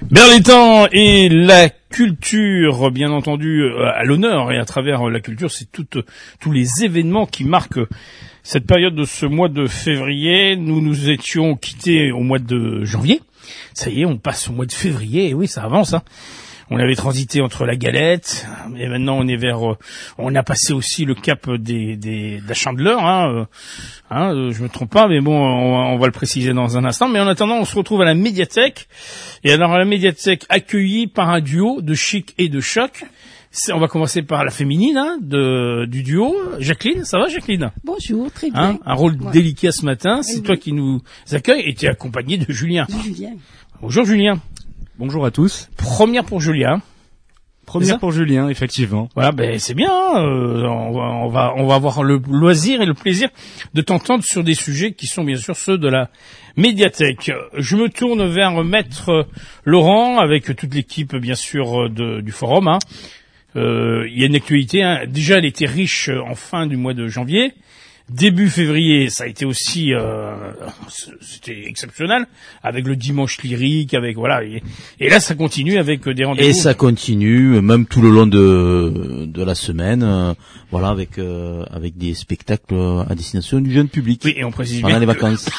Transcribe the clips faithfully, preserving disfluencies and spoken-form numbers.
Berlétan et la culture, bien entendu, à l'honneur, et à travers la culture, c'est toutes, tous les événements qui marquent cette période de ce mois de février. Nous nous étions quittés au mois de janvier. Ça y est, on passe au mois de février, et oui, ça avance, hein. On avait transité entre la galette, et maintenant on est vers, euh, on a passé aussi le cap des, des, de la Chandeleur, hein, euh, hein, euh, je me trompe pas, mais bon, on, on va le préciser dans un instant. Mais en attendant, on se retrouve à la médiathèque, et alors à la médiathèque accueillie par un duo de chic et de choc. C'est, on va commencer par la féminine, hein, de, du duo. Jacqueline, ça va Jacqueline? Bonjour, très bien. Hein, un rôle ouais. délicat ce matin, c'est et toi oui. qui nous accueille, et tu es accompagné de Julien. De Julien. Bonjour Julien. Bonjour à tous. Première pour Julien. Première pour Julien, effectivement. Voilà, ben c'est bien. Euh, on va, on va, on va avoir le loisir et le plaisir de t'entendre sur des sujets qui sont bien sûr ceux de la médiathèque. Je me tourne vers Maître Laurent avec toute l'équipe, bien sûr, de, du forum. Hein. Euh, il y a une actualité. Hein. Déjà, elle était riche en fin du mois de janvier. Début février, ça a été aussi, euh, c'était exceptionnel, avec le dimanche lyrique, avec voilà, et, et là ça continue avec des rendez-vous. Et ça continue même tout le long de de la semaine, euh, voilà, avec euh, avec des spectacles à destination du jeune public. Oui, et on précise pendant bien les que... vacances.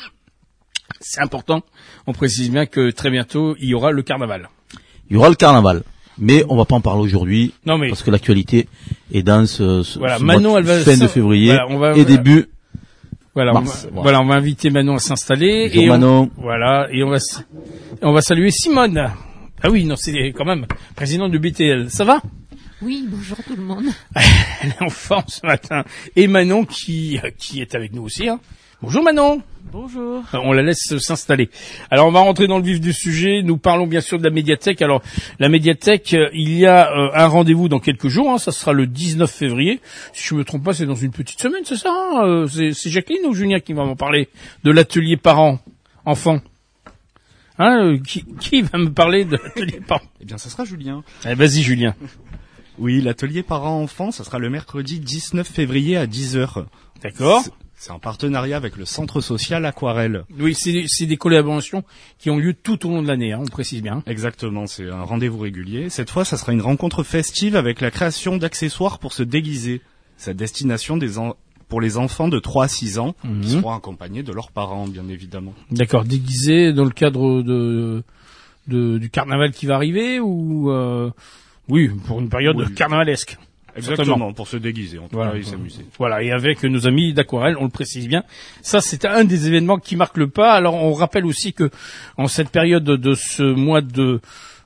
C'est important. On précise bien que très bientôt il y aura le carnaval. Il y aura le carnaval. Mais on va pas en parler aujourd'hui, non mais... parce que l'actualité est dans ce, ce, voilà, ce Manon, mois elle va fin de février voilà, on va... et début voilà, mars. On va... Voilà, on va inviter Manon à s'installer. Bonjour et Manon. On... Voilà, et on va on va saluer Simone. Ah oui, non, c'est quand même président du B T L. Ça va? Oui, bonjour tout le monde. Elle est en forme ce matin. Et Manon qui qui est avec nous aussi. Hein. Bonjour Manon. Bonjour. On la laisse s'installer. Alors on va rentrer dans le vif du sujet. Nous parlons bien sûr de la médiathèque. Alors la médiathèque, il y a euh, un rendez-vous dans quelques jours. Hein, ça sera le dix-neuf février. Si je me trompe pas, c'est dans une petite semaine, c'est ça hein euh, c'est, c'est Jacqueline ou Julien qui va m'en parler de l'atelier parents enfants. Hein, euh, qui, qui va me parler de l'atelier parents? Eh bien, ça sera Julien. Eh, vas-y Julien. Oui, l'atelier parents-enfants, ça sera le mercredi dix-neuf février à dix heures. D'accord. C'est... C'est un partenariat avec le centre social Aquarelle. Oui, c'est, c'est des collaborations qui ont lieu tout au long de l'année, hein, on précise bien. Exactement, c'est un rendez-vous régulier. Cette fois, ça sera une rencontre festive avec la création d'accessoires pour se déguiser. Sa destination des en... pour les enfants de trois à six ans, mmh. qui seront accompagnés de leurs parents, bien évidemment. D'accord, déguisés dans le cadre de, de du carnaval qui va arriver ou euh... oui, pour une période oui. carnavalesque. Exactement, certainement. Pour se déguiser, en tout voilà. cas, et s'amuser. Voilà, et avec nos amis d'Aquarelle, on le précise bien. Ça, c'est un des événements qui marque le pas. Alors, on rappelle aussi que, en cette période de ce mois de,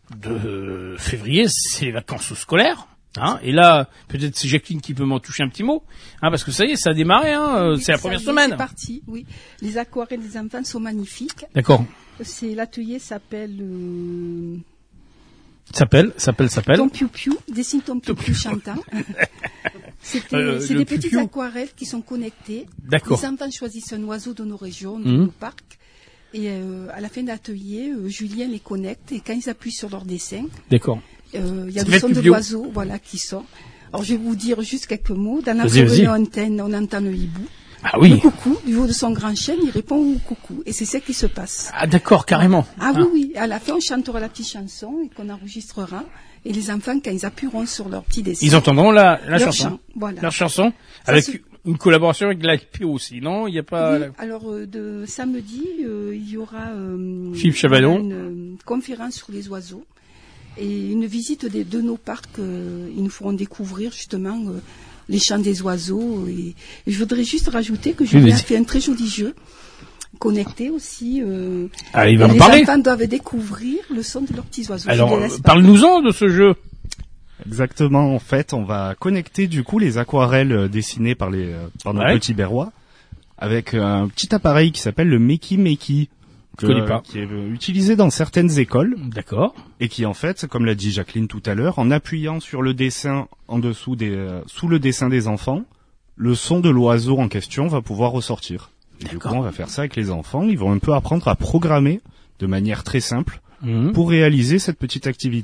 de février, c'est les vacances scolaires. Hein, et là, peut-être c'est Jacqueline qui peut m'en toucher un petit mot, hein, parce que ça y est, ça a démarré, hein, oui, c'est la première semaine. C'est parti, oui. Les aquarelles des enfants sont magnifiques. D'accord. C'est, l'atelier s'appelle... Euh... S'appelle, s'appelle, s'appelle. Ton piou-piou, dessine ton piou-piou chantant. C'était, euh, c'est des piou-piou. Petites aquarelles qui sont connectées. D'accord. Les enfants choisissent un oiseau de nos régions, de mmh. nos parcs. Et euh, à la fin de l'atelier, euh, Julien les connecte et quand ils appuient sur leur dessin, d'accord. Euh, il y a le son de l'oiseau, voilà, qui sort. Alors je vais vous dire juste quelques mots. Dans la réunion antenne, on entend le hibou. Ah oui. Le coucou, du haut de son grand chêne, il répond au coucou. Et c'est ce qui se passe. Ah d'accord, carrément. Ah, ah. oui, oui. À la fin, on chantera la petite chanson et qu'on enregistrera. Et les enfants, quand ils appuieront sur leur petit dessin, ils entendront la, la leur chanson. Chant, voilà. Leur chanson. Ça avec se... une collaboration avec l'A P O aussi, non? Il n'y a pas... Oui, la... alors, euh, de samedi, euh, il y aura euh, Philippe Chavalon. une euh, conférence sur les oiseaux. Et une visite des, de nos parcs, euh, ils nous feront découvrir justement euh, les chants des oiseaux. Et, et je voudrais juste rajouter que Julien a fait un très joli jeu, connecté aussi. Euh, ah, il va et me les parler. enfants doivent découvrir le son de leurs petits oiseaux. Alors, parle-nous-en de ce jeu. Exactement, en fait, on va connecter du coup les aquarelles dessinées par, les, par nos ouais. petits berrois avec un petit appareil qui s'appelle le Makey Makey. Je connais pas. Qui est utilisé dans certaines écoles. D'accord. Et qui, en fait, comme l'a dit Jacqueline tout à l'heure, en appuyant sur le dessin en dessous des, euh, sous le dessin des enfants, le son de l'oiseau en question va pouvoir ressortir. Et du coup, on va faire ça avec les enfants. Ils vont un peu apprendre à programmer de manière très simple mmh. pour réaliser cette petite activité.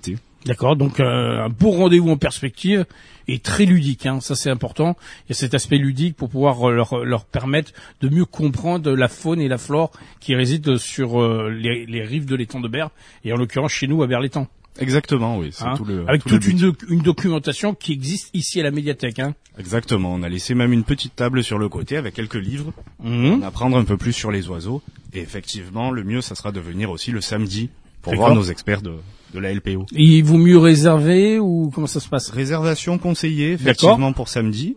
D'accord, donc euh, un beau rendez-vous en perspective et très ludique, hein, ça c'est important. Il y a cet aspect ludique pour pouvoir leur, leur permettre de mieux comprendre la faune et la flore qui résident sur euh, les, les rives de l'étang de Berre, et en l'occurrence chez nous à Berre-l'Étang. Exactement, oui. C'est Hein, tout le, avec tout le toute une, but. doc- une documentation qui existe ici à la médiathèque. Hein. Exactement. On a laissé même une petite table sur le côté avec quelques livres. Mmh. On apprendre un peu plus sur les oiseaux. Et effectivement, le mieux, ça sera de venir aussi le samedi pour D'accord. voir nos experts de, de la L P O. Il vaut mieux réserver ou comment ça se passe? Réservation conseillée, effectivement, pour samedi.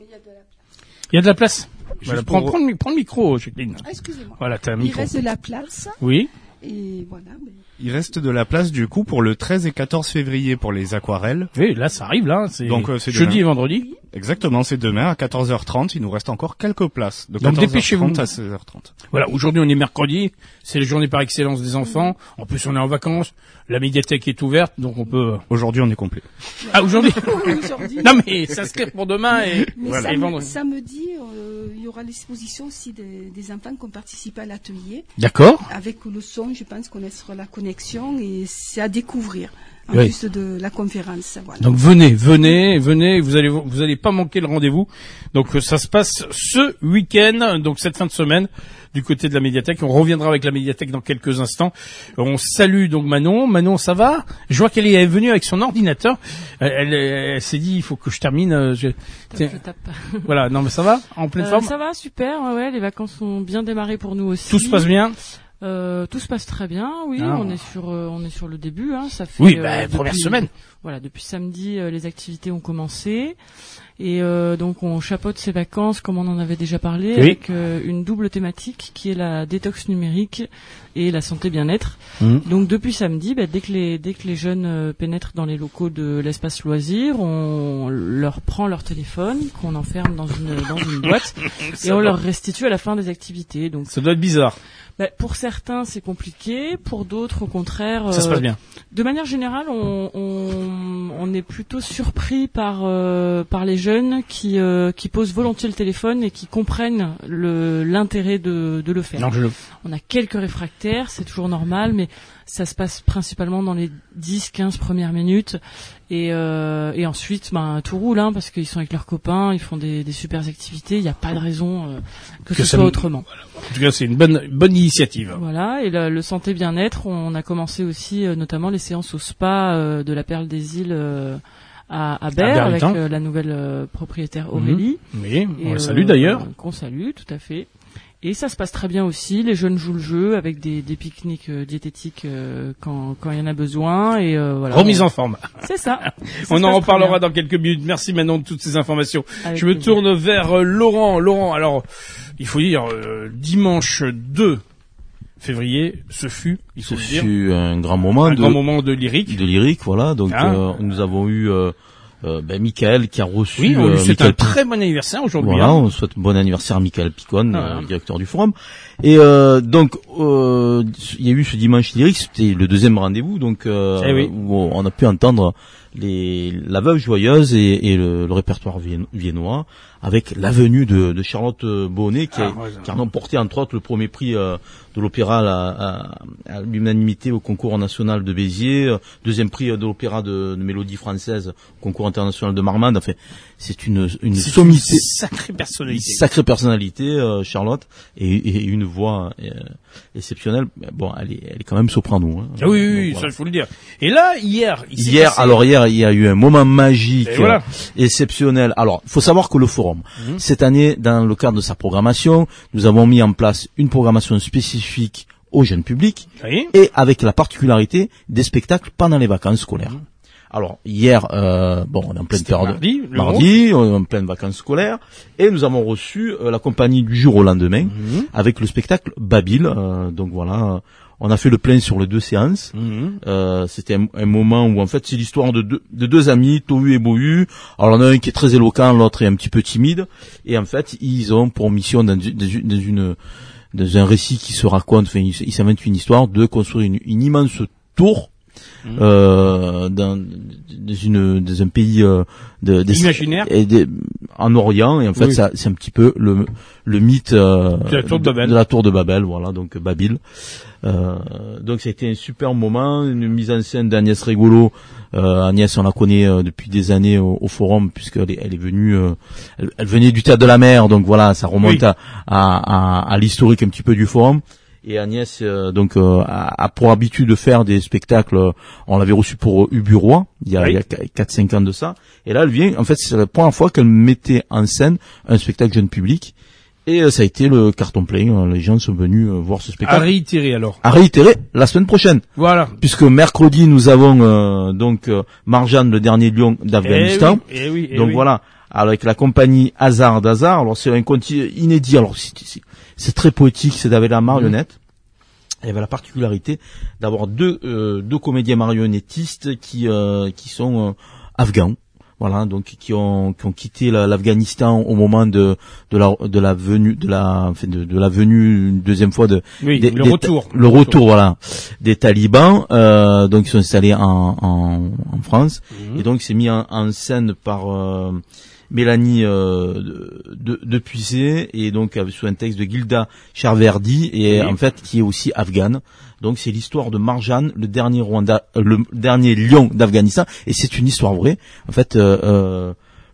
Il y a de la place. Voilà, Juste prends, pour- prends, le, prends le micro, Jacqueline. Ah, excusez-moi. Voilà, t'as un Il micro. reste de la place Oui. et voilà. mais- Il reste de la place, du coup, pour le treize et quatorze février pour les aquarelles. Oui, là ça arrive là. C'est Donc, euh, c'est jeudi demain. et vendredi. Exactement, c'est demain à quatorze heures trente. Il nous reste encore quelques places. De Donc, quatorze heures dépêchez-vous. trente à seize heures trente. Voilà, aujourd'hui on est mercredi, c'est la journée par excellence des enfants. En plus on est en vacances, la médiathèque est ouverte, donc on peut. Aujourd'hui, on est complet. Ah aujourd'hui. Aujourd'hui. Non mais s'inscrire pour demain et, Mais voilà, et sam- vendredi. samedi, euh, il y aura l'exposition aussi des, des enfants qui ont participé à l'atelier. D'accord. Avec le son, je pense qu'on sera la connexion et c'est à découvrir. En Oui. plus de la conférence, voilà. Donc venez, venez, venez, vous allez vous allez pas manquer le rendez-vous. Donc euh, ça se passe ce week-end, donc cette fin de semaine du côté de la médiathèque. On reviendra avec la médiathèque dans quelques instants. On salue donc Manon. Manon, ça va? Je vois qu'elle est venue avec son ordinateur. Elle, elle, elle s'est dit il faut que je termine. euh, Je... Tiens, Je tape. voilà, non mais ça va? En pleine Euh, forme? ça va, super. Ouais, ouais, les vacances ont bien démarré pour nous aussi. Tout se passe bien? Euh, tout se passe très bien. Oui, Ah. on est sur, euh, on est sur le début. Hein, ça fait. Oui, euh, bah, première depuis- semaine. Voilà, depuis samedi, euh, les activités ont commencé. Et euh, donc on chapeaute ces vacances comme on en avait déjà parlé, Oui. avec euh, une double thématique qui est la détox numérique et la santé bien-être. Mmh. Donc depuis samedi, bah, dès que les dès que les jeunes euh, pénètrent dans les locaux de l'espace loisir, on leur prend leur téléphone, qu'on enferme dans une dans une boîte et on leur restitue à la fin des activités. Donc Ça doit être bizarre. bah, pour certains c'est compliqué, pour d'autres au contraire. Ça se euh, passe bien. De manière générale, on, on, on est plutôt surpris par euh, par les jeunes qui euh, qui posent volontiers le téléphone et qui comprennent le l'intérêt de de le faire. Non, je... On a quelques réfractaires, c'est toujours normal, mais ça se passe principalement dans les dix quinze premières minutes et euh, et ensuite ben tout roule hein, parce qu'ils sont avec leurs copains, ils font des des super activités, il n'y a pas de raison euh, que, Que ce ça soit nous- autrement. En tout cas, c'est une bonne bonne initiative. Voilà, et le, le santé bien-être, on a commencé aussi euh, notamment les séances au spa euh, de la Perle des Îles euh, à, à Berre avec Berre-l'Étang. euh, la nouvelle euh, propriétaire Aurélie. Oui, on Et, la salue euh, d'ailleurs. Qu'on salue, tout à fait. Et ça se passe très bien aussi. Les jeunes jouent le jeu avec des, des pique-niques euh, diététiques euh, quand quand il y en a besoin. Et euh, voilà. Remise on- en forme. C'est ça. Ça On se en passe très reparlera bien. dans quelques minutes. Merci Manon de toutes ces informations. Avec Je me plaisir. tourne vers euh, Laurent. Laurent, alors, il faut dire, euh, dimanche deux février, ce fut, il faut Ce le dire, fut un grand moment un de, grand moment de lyrique. de lyrique, voilà. Donc Hein euh, nous avons eu euh, euh, ben, Michael qui a reçu. Oui, on lui euh, souhaite Michael un très bon anniversaire aujourd'hui. Voilà, hein. on souhaite bon anniversaire à Michael Picon, Ah, euh, ouais. le directeur du forum. Et euh, donc, euh, il y a eu ce dimanche lyrique, c'était le deuxième rendez-vous, donc euh, Eh oui. où on a pu entendre les la Veuve Joyeuse et, et le, le répertoire vien- viennois, avec la venue de, de Charlotte Bonnet, qui, Ah, a, ouais, qui a remporté entre autres le premier prix euh, de l'opéra à, la- à- à l'unanimité au concours national de Béziers, euh, deuxième prix de l'opéra de, de mélodie française au concours international de Marmande. Enfin, c'est une, une C'est une sommité. sacrée personnalité. Sacrée personnalité, euh, Charlotte, et, et une voix euh, exceptionnelle. Mais bon, elle est, elle est quand même soprano. Hein. Ah oui, oui, oui, Donc, ça voilà. il faut le dire. Et là, hier, il s'est Hier, passé- alors hier, il y a eu un moment magique, Et voilà. euh, exceptionnel. Alors, il faut savoir que le forum, Mhm. cette année, dans le cadre de sa programmation, nous avons mis en place une programmation spécifique au jeune public Oui. et avec la particularité des spectacles pendant les vacances scolaires. Alors hier, euh, bon, on est en pleine C'était période mardi, le mardi, on est en pleine vacances scolaires, et nous avons reçu euh, la compagnie du jour au lendemain Mhm. avec le spectacle Babil. Euh, donc voilà, on a fait le plein sur les deux séances. Mhm. Euh, c'était un, un moment où en fait c'est l'histoire de deux, de deux amis, Tohu et Bohu. Alors il y en a un qui est très éloquent, l'autre est un petit peu timide, et en fait ils ont pour mission dans, une- dans une dans une dans un récit qui se raconte, enfin ils ils s'inventent une histoire de construire une, une immense tour mmh. euh, dans, dans une dans un pays euh, de, de imaginaire et de, en Orient, et en fait oui. ça c'est un petit peu le le mythe euh, de, la tour de, de, Babel. de la tour de Babel, voilà, donc Babyle. Euh, donc ça a été un super moment, une mise en scène d'Agnès Rigolo. Euh, Agnès, on la connaît euh, depuis des années au, au forum, puisqu'elle est, elle est venue, euh, elle, elle venait du théâtre de la mer, donc voilà, ça remonte oui. à, à, à, à l'historique un petit peu du forum. Et Agnès, euh, donc, euh, a, a pour habitude de faire des spectacles. On l'avait reçu pour Uburois il y a, oui. il y a quatre cinq ans de ça. Et là, elle vient. En fait, c'est la première fois qu'elle mettait en scène un spectacle jeune public. Et euh, ça a été le carton plein. Les gens sont venus euh, voir ce spectacle. À réitérer alors. À réitérer la semaine prochaine. Voilà. Puisque mercredi nous avons euh, donc euh, Marjane, le dernier lion d'Afghanistan. Eh oui, eh oui, eh donc oui. voilà, avec la compagnie Hazard d'Hazard. Alors c'est un conte inédit. Alors c'est, c'est, c'est très poétique. C'est avec la marionnette. Mmh. Il y avait la particularité d'avoir deux euh, deux comédiens marionnettistes qui euh, qui sont euh, afghans. Voilà, donc qui ont qui ont quitté la, l'Afghanistan au moment de de la de la venue de la enfin de, de la venue une deuxième fois de oui, des, le des, retour le retour, retour voilà des talibans euh, donc ils sont installés en en, en France mmh. et donc c'est mis en, en scène par euh, Mélanie euh, de, de Puisé et donc sous un texte de Gilda Charverdi et oui. en fait qui est aussi afghane. Donc c'est l'histoire de Marjane, le dernier Rwanda, le dernier lion d'Afghanistan, et c'est une histoire vraie. En fait, euh, euh,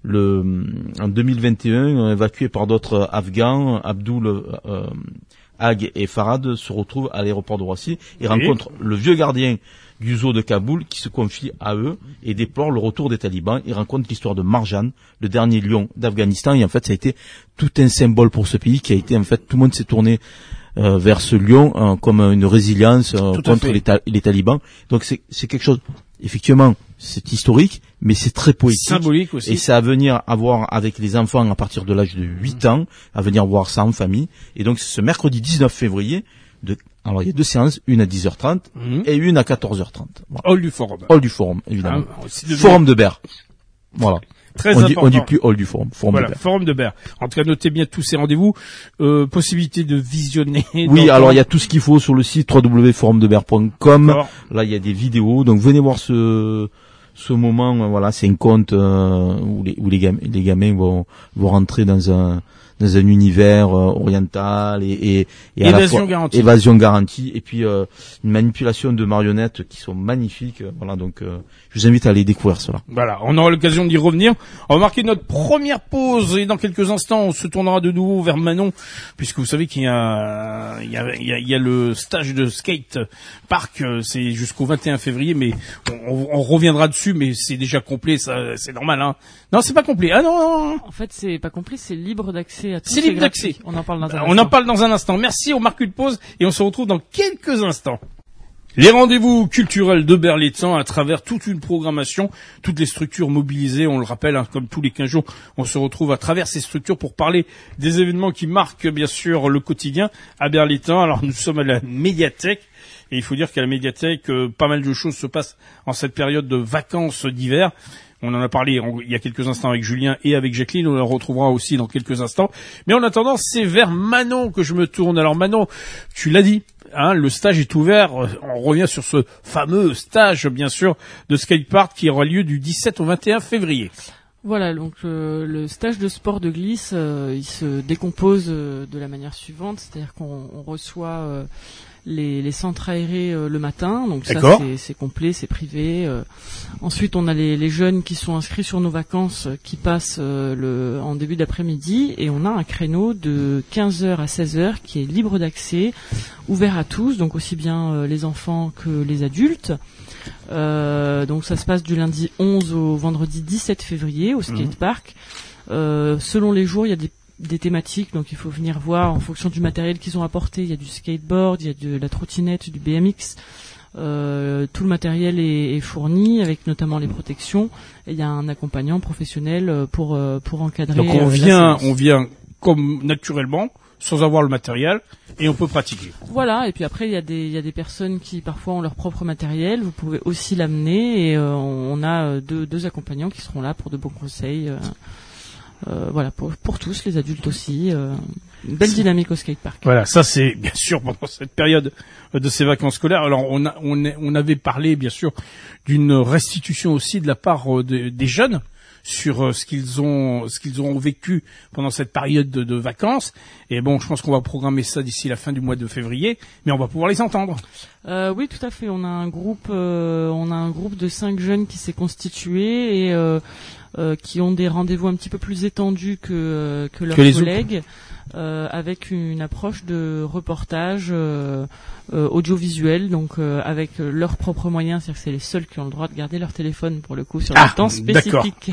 le en deux mille vingt et un, évacué par d'autres Afghans, Abdul euh, Ag et Farad se retrouvent à l'aéroport de Roissy et oui. rencontrent le vieux gardien du zoo de Kaboul qui se confie à eux et déplore le retour des talibans. Ils racontent l'histoire de Marjane, le dernier lion d'Afghanistan, et en fait ça a été tout un symbole pour ce pays qui a été en fait tout le monde s'est tourné Euh, vers ce lion euh, comme une résilience euh, contre les, ta- les talibans. Donc c'est, c'est quelque chose, effectivement, c'est historique, mais c'est très poétique. Symbolique aussi. Et c'est à venir à voir avec les enfants à partir de l'âge de huit mmh. ans, à venir voir ça en famille. Et donc c'est ce mercredi dix-neuf février, de, alors il y a deux séances, une à dix heures trente mmh. et une à quatorze heures trente. Voilà. Hall du forum. Hall du forum, évidemment. Ah, de forum de Berre. Voilà. Très on important. Dit, on dit plus hall du forum. Forum voilà, de Berre. Forum de Berre. En tout cas, notez bien tous ces rendez-vous. Euh, possibilité de visionner. Oui, alors il y a tout ce qu'il faut sur le site w w w point forum de berre point com. Là, il y a des vidéos. Donc venez voir ce ce moment. Voilà, c'est un conte euh, où les où les gamins, les gamins vont vont rentrer dans un dans un univers euh, oriental et et, et à la fois garantie. évasion garantie et puis euh, une manipulation de marionnettes qui sont magnifiques. Voilà, donc euh, je vous invite à aller découvrir cela. Voilà, on aura l'occasion d'y revenir. On va marquer notre première pause et dans quelques instants on se tournera de nouveau vers Manon, puisque vous savez qu'il y a il y a il y a, il y a le stage de skate park, c'est jusqu'au vingt et un février, mais on, on reviendra dessus, mais c'est déjà complet, ça c'est normal hein. Non, c'est pas complet. Ah non, non. En fait, c'est pas complet, c'est libre d'accès à tout. C'est libre d'accès. On en parle dans un instant. On en parle dans un instant. Merci, on marque une pause et on se retrouve dans quelques instants. Les rendez-vous culturels de Berlétan à travers toute une programmation, toutes les structures mobilisées, on le rappelle, hein, comme tous les quinze jours, on se retrouve à travers ces structures pour parler des événements qui marquent bien sûr le quotidien à Berlétan. Alors nous sommes à la médiathèque. Et il faut dire qu'à la médiathèque, euh, pas mal de choses se passent en cette période de vacances d'hiver. On en a parlé on, il y a quelques instants avec Julien et avec Jacqueline, on la retrouvera aussi dans quelques instants. Mais en attendant, c'est vers Manon que je me tourne. Alors Manon, tu l'as dit, hein, le stage est ouvert. On revient sur ce fameux stage, bien sûr, de skatepark qui aura lieu du dix-sept au vingt et un février. Voilà, donc euh, le stage de sport de glisse, euh, il se décompose euh, de la manière suivante, c'est-à-dire qu'on on reçoit euh, les, les centres aérés euh, le matin, donc ça c'est, c'est complet, c'est privé. Euh. Ensuite, on a les, les jeunes qui sont inscrits sur nos vacances, euh, qui passent euh, le, en début d'après-midi, et on a un créneau de quinze heures à seize heures qui est libre d'accès, ouvert à tous, donc aussi bien euh, les enfants que les adultes. Euh, donc ça se passe du lundi onze au vendredi dix-sept février au skatepark. Euh, selon les jours, il y a des des thématiques, donc il faut venir voir en fonction du matériel qu'ils ont apporté. Il y a du skateboard, il y a de la trottinette, du B M X. Euh, tout le matériel est, est fourni, avec notamment les protections. Et il y a un accompagnant professionnel pour pour encadrer. Donc on vient, on vient comme naturellement, sans avoir le matériel, et on peut pratiquer. Voilà, et puis après il y a des il y a des personnes qui parfois ont leur propre matériel. Vous pouvez aussi l'amener, et euh, on a deux deux accompagnants qui seront là pour de bons conseils. Euh, euh, voilà, pour, pour tous, les adultes aussi. Euh, une belle dynamique au skatepark. Voilà, ça c'est bien sûr pendant cette période de ces vacances scolaires. Alors on a, on, a, on avait parlé bien sûr d'une restitution aussi de la part de, des jeunes sur ce qu'ils ont ce qu'ils ont vécu pendant cette période de, de vacances. Et bon, je pense qu'on va programmer ça d'ici la fin du mois de février, mais on va pouvoir les entendre. Euh, oui, tout à fait. On a un groupe, euh, on a un groupe de cinq jeunes qui s'est constitué et euh, euh, qui ont des rendez-vous un petit peu plus étendus que euh, que leurs que collègues, euh, avec une approche de reportage euh, euh, audiovisuel, donc euh, avec leurs propres moyens, c'est-à-dire que c'est les seuls qui ont le droit de garder leur téléphone pour le coup sur ah, des temps spécifiques,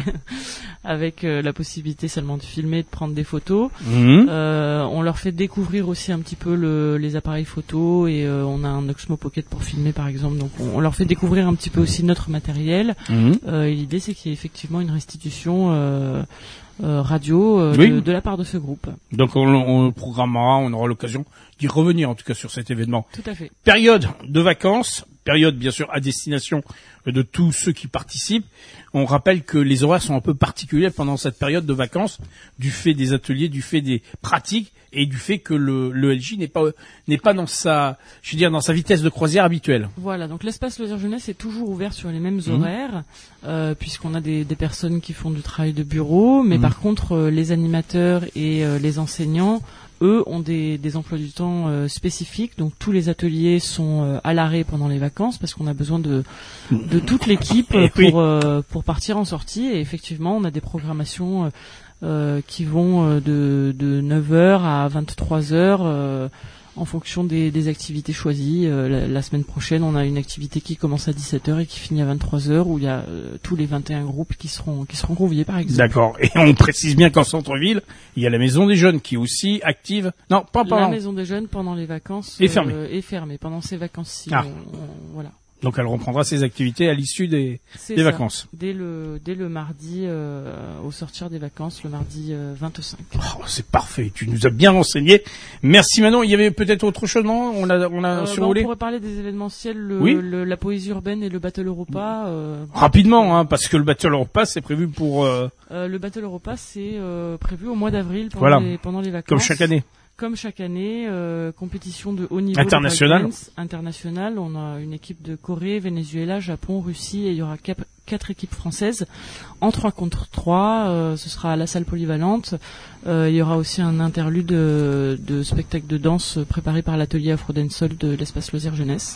avec euh, la possibilité seulement de filmer, de prendre des photos. Mmh. Euh, on leur fait découvrir aussi un petit peu le, les appareils photo et euh, on a un Oxmo Pocket pour filmer par exemple, donc on, on leur fait découvrir un petit peu aussi notre matériel. Mmh. Euh, et l'idée c'est qu'il y ait effectivement une restitution euh, euh, radio euh, oui. de, de la part de ce groupe. Donc on, on programmera, on aura l'occasion d'y revenir en tout cas sur cet événement. Tout à fait. Période de vacances, période bien sûr à destination de tous ceux qui participent. On rappelle que les horaires sont un peu particuliers pendant cette période de vacances, du fait des ateliers, du fait des pratiques et du fait que le, le L J n'est pas n'est pas dans sa, je veux dire, dans sa vitesse de croisière habituelle. Voilà, donc l'espace loisirs jeunesse est toujours ouvert sur les mêmes mmh. horaires, euh, puisqu'on a des, des personnes qui font du travail de bureau, mais mmh. par contre euh, les animateurs et euh, les enseignants, eux, ont des, des emplois du temps euh, spécifiques. Donc tous les ateliers sont euh, à l'arrêt pendant les vacances parce qu'on a besoin de de toute l'équipe euh, pour euh, pour partir en sortie. Et effectivement, on a des programmations euh, euh, qui vont euh, de de neuf heures à vingt-trois heures euh, en fonction des, des activités choisies. Euh, la, la semaine prochaine, on a une activité qui commence à dix-sept heures et qui finit à vingt-trois heures où il y a euh, tous les vingt et un groupes qui seront qui seront conviés par exemple. D'accord. Et on précise bien qu'en centre-ville, il y a la maison des jeunes qui est aussi active. Non, pas pendant. La maison des jeunes pendant les vacances est fermée. Euh, est fermée pendant ces vacances-ci. Ah. On, on, voilà. Donc elle reprendra ses activités à l'issue des, des ça. vacances. Dès le dès le mardi euh, au sortir des vacances, le mardi euh, vingt-cinq. Oh, c'est parfait, tu nous as bien renseigné. Merci Manon. Il y avait peut-être autre chose, non? On a on a euh, survolé. Bah, on pourrait parler des événementiels, le, oui le, la poésie urbaine et le Battle Europa. Euh, Rapidement, hein, parce que le Battle Europa c'est prévu pour. Euh... Euh, le Battle Europa c'est euh, prévu au mois d'avril pendant, voilà. les, pendant les vacances. Comme chaque année. Comme chaque année, euh, compétition de haut niveau international. International. On a une équipe de Corée, Venezuela, Japon, Russie et il y aura cap- quatre équipes françaises en trois contre trois. Euh, ce sera à la salle polyvalente. Euh, il y aura aussi un interlude de, de spectacle de danse préparé par l'atelier Afro Dancehall de l'espace loisirs jeunesse.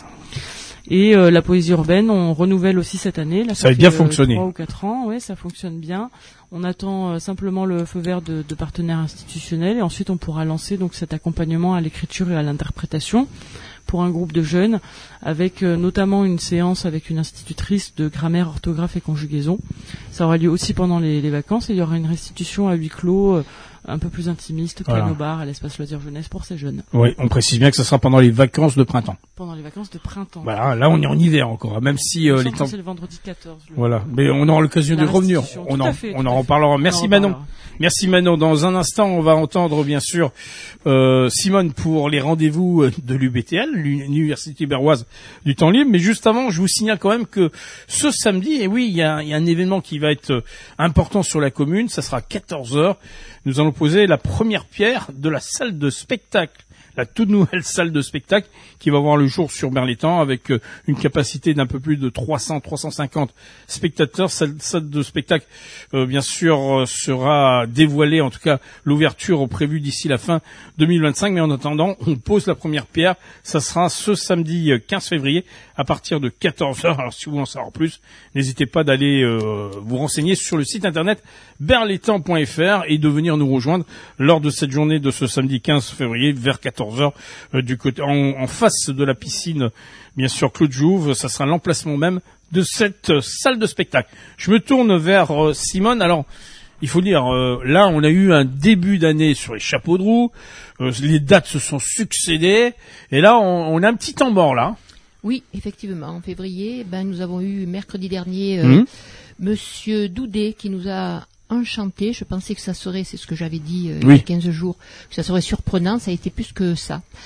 Et euh, la poésie urbaine, on renouvelle aussi cette année. Là, ça, ça a fait, bien fonctionné. Trois ou quatre ans, ouais, ça fonctionne bien. On attend euh, simplement le feu vert de, de partenaires institutionnels et ensuite on pourra lancer donc cet accompagnement à l'écriture et à l'interprétation pour un groupe de jeunes, avec euh, notamment une séance avec une institutrice de grammaire, orthographe et conjugaison. Ça aura lieu aussi pendant les, les vacances et il y aura une restitution à huis clos. Euh, un peu plus intimiste, piano voilà. bar à l'espace loisirs jeunesse pour ces jeunes. Oui, on précise bien que ça sera pendant les vacances de printemps. Pendant les vacances de printemps. Voilà, là on est en hiver encore, même si euh, les temps. C'est le vendredi quatorze. Le... Voilà, mais on aura l'occasion de revenir. On en, fait, on en reparlera. Merci Manon. Merci Manon. Dans un instant, on va entendre bien sûr euh, Simone pour les rendez-vous de l'U B T L, l'Université berroise du temps libre. Mais juste avant, je vous signale quand même que ce samedi, et oui, il y a, il y a un événement qui va être important sur la commune. Ça sera à quatorze heures. Nous allons poser la première pierre de la salle de spectacle, la toute nouvelle salle de spectacle qui va voir le jour sur Berlétan avec une capacité d'un peu plus de trois cents à trois cent cinquante spectateurs. Cette salle de spectacle, euh, bien sûr, sera dévoilée, en tout cas l'ouverture prévue d'ici la fin deux mille vingt-cinq. Mais en attendant, on pose la première pierre. Ça sera ce samedi quinze février à partir de quatorze heures. Alors si vous voulez en savoir plus, n'hésitez pas d'aller euh, vous renseigner sur le site internet berlétan point f r et de venir nous rejoindre lors de cette journée de ce samedi quinze février vers quatorze heures euh, du côté en, en face de la piscine, bien sûr Claude Jouve. Ça sera l'emplacement même de cette euh, salle de spectacle. Je me tourne vers euh, Simone. Alors, il faut dire, euh, là, on a eu un début d'année sur les chapeaux de roue. Euh, les dates se sont succédées. Et là, on, on a un petit temps mort, là. Oui, effectivement. En février, ben, nous avons eu mercredi dernier euh, mmh. Monsieur Doudet qui nous a enchanté. Je pensais que ça serait, c'est ce que j'avais dit euh, oui. il y a quinze jours, que ça serait surprenant. Ça a été plus que ça.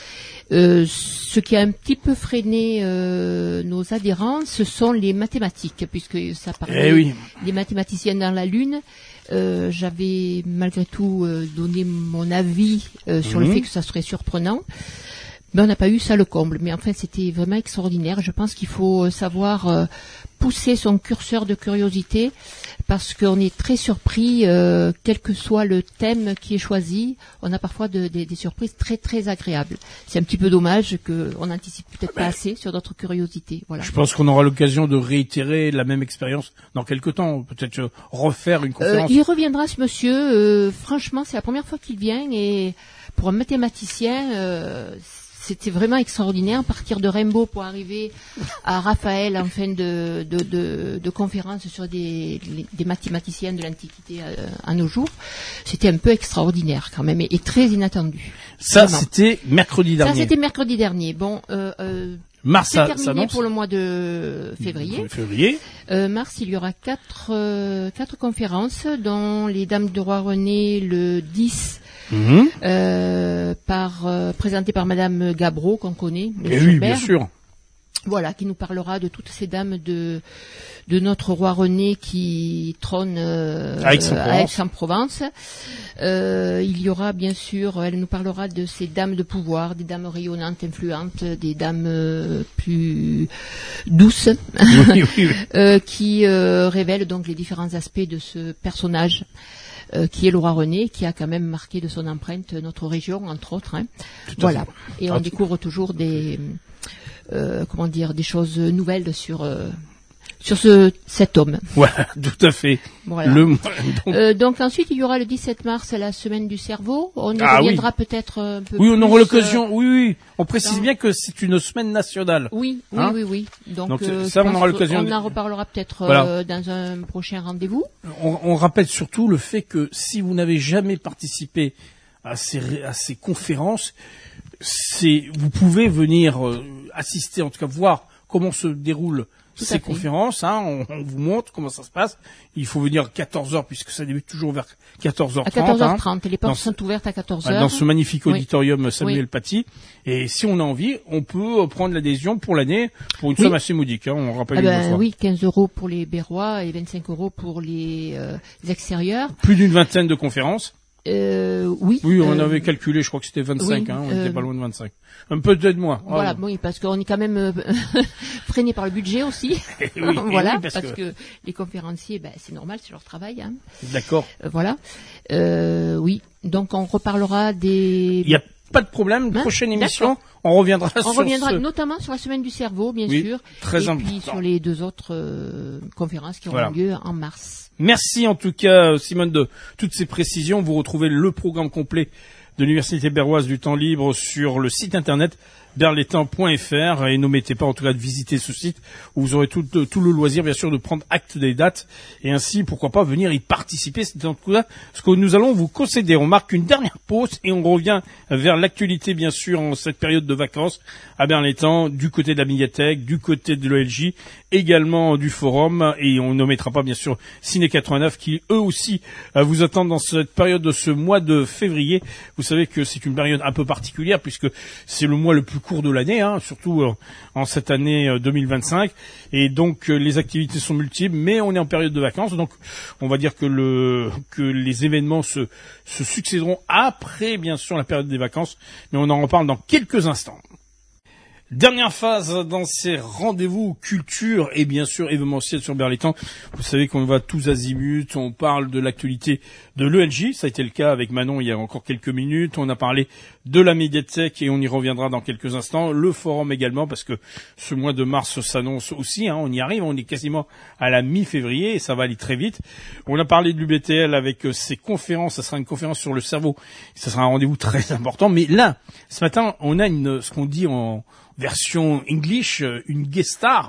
Euh, ce qui a un petit peu freiné euh, nos adhérents, ce sont les mathématiques, puisque ça parlait eh oui. des mathématiciennes dans la Lune. Euh, j'avais malgré tout euh, donné mon avis euh, sur mmh. le fait que ça serait surprenant. Mais on n'a pas eu ça le comble. Mais enfin, c'était vraiment extraordinaire. Je pense qu'il faut savoir euh, pousser son curseur de curiosité parce qu'on est très surpris, euh, quel que soit le thème qui est choisi. On a parfois de, de, des surprises très très agréables. C'est un petit peu dommage qu'on n'anticipe peut-être pas assez sur notre curiosité. Voilà. Je pense qu'on aura l'occasion de réitérer la même expérience dans quelques temps. Peut-être refaire une conférence. Euh, il reviendra, ce monsieur. Euh, franchement, c'est la première fois qu'il vient et pour un mathématicien... Euh, c'était vraiment extraordinaire, partir de Rainbow pour arriver à Raphaël en fin de, de, de, de conférence sur des, des mathématiciens de l'Antiquité à, à nos jours. C'était un peu extraordinaire quand même et, et très inattendu. Ça, vraiment. C'était mercredi dernier. Ça, c'était mercredi dernier. Bon, euh, euh, mars, c'est terminé pour le mois de février. février. Euh, mars, il y aura quatre, euh, quatre conférences, dont les Dames de Roi René le dix. Mmh. Euh, par euh, présenté par Madame Gabreau qu'on connaît. Et oui, bien sûr. Voilà, qui nous parlera de toutes ces dames de de notre roi René qui trône euh, à Aix-en-Provence. Euh, il y aura bien sûr, elle nous parlera de ces dames de pouvoir, des dames rayonnantes, influentes, des dames euh, plus douces, oui, oui, oui. euh, qui euh, révèlent donc les différents aspects de ce personnage. Euh, qui est le roi René, qui a quand même marqué de son empreinte notre région, entre autres. Hein. Voilà. Et on ah, découvre toujours des, euh, comment dire, des choses nouvelles sur euh, sur ce cet homme. Ouais, tout à fait. Voilà. Le... Donc... Euh, donc ensuite il y aura le dix-sept mars la semaine du cerveau. On y ah, reviendra oui. peut-être un peu. Oui, plus, on aura l'occasion. Euh... Oui, oui. On précise dans... bien que c'est une semaine nationale. Oui, oui, hein oui, oui. Donc, donc euh, ça, on aura l'occasion. On de... en reparlera peut-être voilà. euh, dans un prochain rendez-vous. On, on rappelle surtout le fait que si vous n'avez jamais participé à ces à ces conférences, c'est vous pouvez venir euh, assister, en tout cas voir comment se déroulent Tout ces conférences, hein, on, on vous montre comment ça se passe. Il faut venir à quatorze heures puisque ça débute toujours vers quatorze heures trente. À quatorze heures trente, hein, les portes sont ouvertes à quatorze heures. Dans ce magnifique auditorium oui. Samuel oui. Paty. Et si on a envie, on peut prendre l'adhésion pour l'année pour une oui. somme assez modique. Hein, on rappelle ah une ben, fois. Oui, quinze euros pour les Berrois et vingt-cinq euros pour les, euh, les extérieurs. Plus d'une vingtaine de conférences. Euh, oui. Oui, on euh, avait calculé, je crois que c'était vingt-cinq, oui, hein, on euh, était pas loin de vingt-cinq. Un peu peut-être moins. Voilà, oh. oui, parce qu'on est quand même euh, freiné par le budget aussi. oui, voilà, oui, parce, parce que... que les conférenciers, ben, c'est normal, c'est leur travail. Hein. D'accord. Euh, voilà. Euh, oui, donc on reparlera des... Il y a pas de problème, hein prochaine émission, on reviendra on sur reviendra ce... notamment sur la semaine du cerveau, bien oui, sûr, très et important. puis sur les deux autres euh, conférences qui auront voilà. lieu en mars. Merci en tout cas Simone de toutes ces précisions. Vous retrouvez le programme complet de l'Université berroise du temps libre sur le site internet berlétan point f r et n'omettez pas en tout cas de visiter ce site où vous aurez tout, tout le loisir bien sûr de prendre acte des dates et ainsi pourquoi pas venir y participer. C'est en tout cas ce que nous allons vous concéder. On marque une dernière pause et on revient vers l'actualité bien sûr en cette période de vacances à Berlétan, du côté de la médiathèque, du côté de l'O L J, également du forum et on n'omettra pas bien sûr Ciné quatre-vingt-neuf qui eux aussi vous attendent dans cette période de ce mois de février. Vous savez que c'est une période un peu particulière puisque c'est le mois le plus court de l'année, hein, surtout euh, en cette année euh, deux mille vingt-cinq, et donc euh, les activités sont multiples, mais on est en période de vacances, donc on va dire que le que les événements se se succéderont après bien sûr la période des vacances, mais on en reparle dans quelques instants. Dernière phase dans ces rendez-vous culture et bien sûr événementiel sur Berlétan. Vous savez qu'on va tous azimuts, on parle de l'actualité de l'E L J, ça a été le cas avec Manon il y a encore quelques minutes, on a parlé de la médiathèque et on y reviendra dans quelques instants, le forum également parce que ce mois de mars s'annonce aussi, hein, on y arrive, on est quasiment à la mi-février et ça va aller très vite. On a parlé de l'U B T L avec ses conférences, ça sera une conférence sur le cerveau, ça sera un rendez-vous très important, mais là, ce matin, on a une, ce qu'on dit en version English, une guest star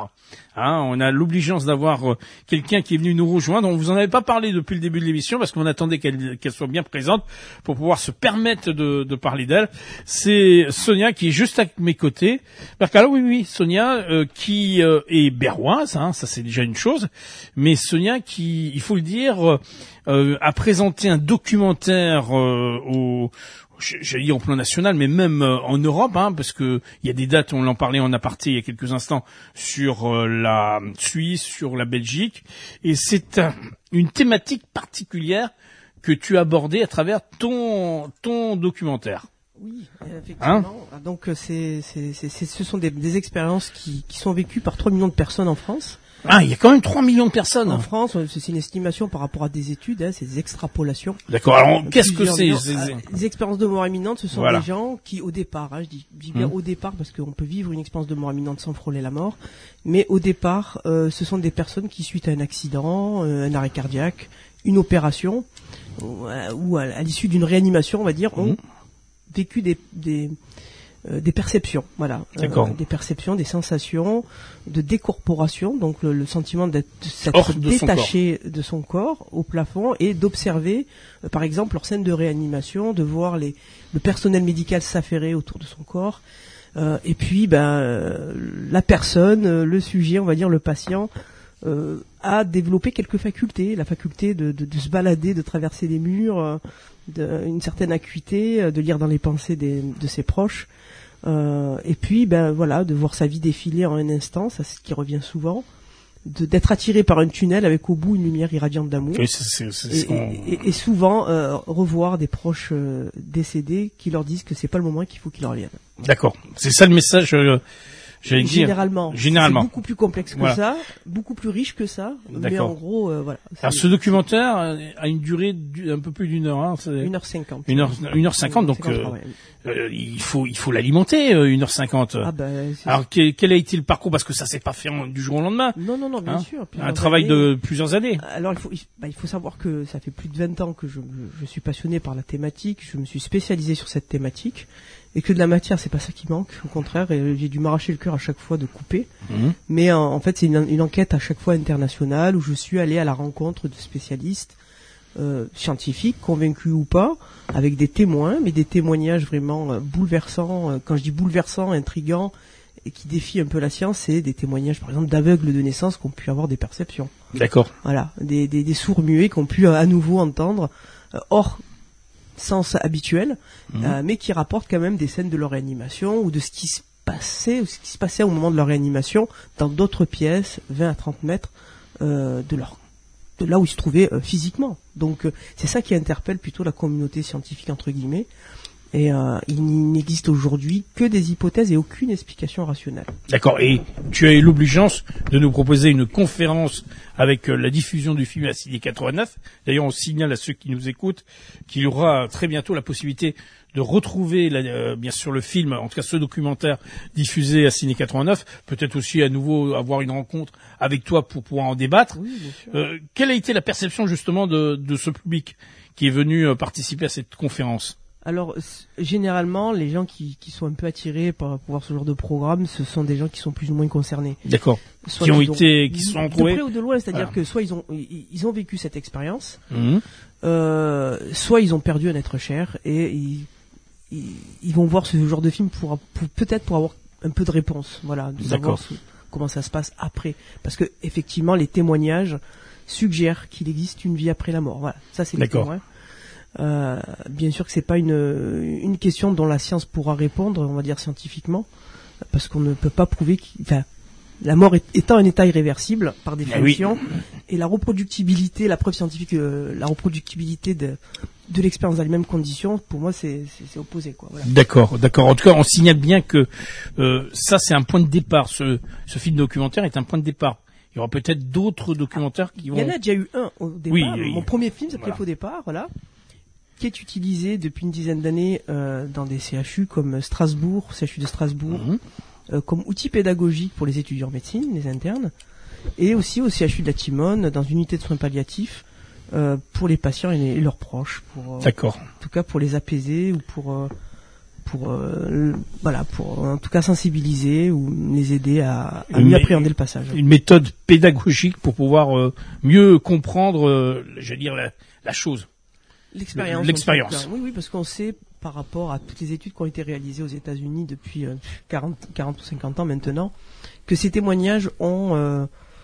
Hein, on a l'obligeance d'avoir euh, quelqu'un qui est venu nous rejoindre. On vous en avait pas parlé depuis le début de l'émission parce qu'on attendait qu'elle qu'elle soit bien présente pour pouvoir se permettre de, de parler d'elle. C'est Sonia qui est juste à mes côtés. Berkala, oui, oui, Sonia euh, qui euh, est berroise, hein, ça c'est déjà une chose. Mais Sonia qui, il faut le dire, euh, a présenté un documentaire euh, au j'allais dire au plan national, mais même euh, en Europe, hein, parce que il y a des dates, on en parlait en aparté il y a quelques instants, sur euh, la Suisse, sur la Belgique, et c'est euh, une thématique particulière que tu as abordée à travers ton ton documentaire. Oui, effectivement. Hein Donc c'est, c'est, c'est, c'est, ce sont des, des expériences qui, qui sont vécues par trois millions de personnes en France. Ah, il y a quand même trois millions de personnes. En France, c'est une estimation par rapport à des études, hein, c'est des extrapolations. D'accord, alors qu'est-ce que c'est ces Les expériences de mort imminente, ce sont voilà. des gens qui, au départ, hein, je dis, je dis bien mmh. au départ, parce qu'on peut vivre une expérience de mort imminente sans frôler la mort, mais au départ, euh, ce sont des personnes qui, suite à un accident, euh, un arrêt cardiaque, une opération, ou, euh, ou à, à l'issue d'une réanimation, on va dire, ont mmh. vécu des... des Euh, des perceptions, voilà, euh, des perceptions, des sensations de décorporation, donc le, le sentiment d'être s'être détaché de son, de son corps au plafond et d'observer, euh, par exemple, leur scène de réanimation, de voir les, le personnel médical s'affairer autour de son corps, euh, et puis ben euh, la personne, euh, le sujet, on va dire le patient, euh, a développé quelques facultés, la faculté de, de, de se balader, de traverser les murs, euh, de, une certaine acuité, euh, de lire dans les pensées des, de ses proches. Euh, et puis, ben voilà, de voir sa vie défiler en un instant, ça c'est ce qui revient souvent, de, d'être attiré par un tunnel avec au bout une lumière irradiante d'amour. Oui, c'est, c'est, c'est et, ce qu'on... et, et, et souvent euh, revoir des proches euh, décédés qui leur disent que c'est pas le moment et qu'il faut qu'ils reviennent. D'accord, c'est ça le message. Euh... J'allais dire, généralement, généralement, c'est beaucoup plus complexe que voilà. ça, beaucoup plus riche que ça, D'accord. mais en gros, euh, voilà. Alors ce documentaire a une durée d'un peu plus d'une heure, hein, c'est une heure cinquante. Une heure, une heure cinquante, donc euh, euh, il faut, il faut l'alimenter, euh, une heure cinquante. Ah ben, alors quel, quel a été le parcours, parce que ça s'est pas fait du jour au lendemain. Non, non, non, bien hein sûr. Un travail années. de plusieurs années. Alors il faut, il, bah, il faut savoir que ça fait plus de vingt ans que je, je suis passionné par la thématique, je me suis spécialisé sur cette thématique. Et que de la matière, c'est pas ça qui manque, au contraire, et j'ai dû m'arracher le cœur à chaque fois de couper. Mmh. Mais en, en fait, c'est une, une enquête à chaque fois internationale où je suis allé à la rencontre de spécialistes euh, scientifiques, convaincus ou pas, avec des témoins, mais des témoignages vraiment euh, bouleversants. Euh, quand je dis bouleversants, intrigants, et qui défient un peu la science, c'est des témoignages, par exemple, d'aveugles de naissance qui ont pu avoir des perceptions. D'accord. Voilà, des, des, des sourds muets qui ont pu euh, à nouveau entendre, euh, hors sens habituel, mmh. euh, mais qui rapportent quand même des scènes de leur réanimation ou de ce qui se passait ou ce qui se passait au moment de leur réanimation dans d'autres pièces, vingt à trente mètres euh, de leur de là où ils se trouvaient euh, physiquement. Donc euh, c'est ça qui interpelle plutôt la communauté scientifique entre guillemets. Et euh, il n'existe aujourd'hui que des hypothèses et aucune explication rationnelle. D'accord. Et tu as eu l'obligeance de nous proposer une conférence avec euh, la diffusion du film à Ciné quatre-vingt-neuf. D'ailleurs, on signale à ceux qui nous écoutent qu'il y aura très bientôt la possibilité de retrouver, la, euh, bien sûr, le film, en tout cas ce documentaire diffusé à Ciné quatre-vingt-neuf. Peut-être aussi à nouveau avoir une rencontre avec toi pour pouvoir en débattre. Oui, bien sûr. Euh, quelle a été la perception justement de, de ce public qui est venu euh, participer à cette conférence ? Alors, généralement, les gens qui, qui sont un peu attirés par voir ce genre de programme, ce sont des gens qui sont plus ou moins concernés. D'accord. Soit qui ont été, ont, qui sont retrouvés. De près ou de loin, c'est-à-dire voilà. que soit ils ont, ils ont vécu cette expérience, mmh. euh, soit ils ont perdu un être cher et ils, ils, ils vont voir ce genre de film pour, pour peut-être pour avoir un peu de réponse, voilà, de savoir ce, comment ça se passe après, parce que effectivement, les témoignages suggèrent qu'il existe une vie après la mort. Voilà, ça c'est les témoins. Euh, bien sûr que c'est pas une une question dont la science pourra répondre, on va dire scientifiquement, parce qu'on ne peut pas prouver qu'il, enfin, la mort est, étant un état irréversible par définition, oui. et la reproductibilité, la preuve scientifique, euh, la reproductibilité de de l'expérience dans les mêmes conditions, pour moi c'est c'est, c'est opposé quoi. Voilà. D'accord, d'accord. En tout cas, on signale bien que euh, ça c'est un point de départ. Ce ce film documentaire est un point de départ. Il y aura peut-être d'autres documentaires qui vont. Il y en a déjà eu un au départ. Oui, oui. Mon premier film s'appelait voilà. Faux départ, voilà. Qui est utilisé depuis une dizaine d'années euh, dans des C H U comme Strasbourg, C H U de Strasbourg, mmh. euh, comme outil pédagogique pour les étudiants en médecine, les internes, et aussi au C H U de la Timone, dans une unité de soins palliatifs, euh, pour les patients et, les, et leurs proches. Pour, euh, D'accord. En tout cas pour les apaiser ou pour, euh, pour euh, voilà, pour en tout cas sensibiliser ou les aider à, à mieux appréhender le passage. Une méthode pédagogique pour pouvoir euh, mieux comprendre, euh, je veux dire, la, la chose. L'expérience. L'expérience. Oui, oui, parce qu'on sait par rapport à toutes les études qui ont été réalisées aux États-Unis depuis euh, quarante, quarante ou cinquante ans maintenant, que ces témoignages ont, euh,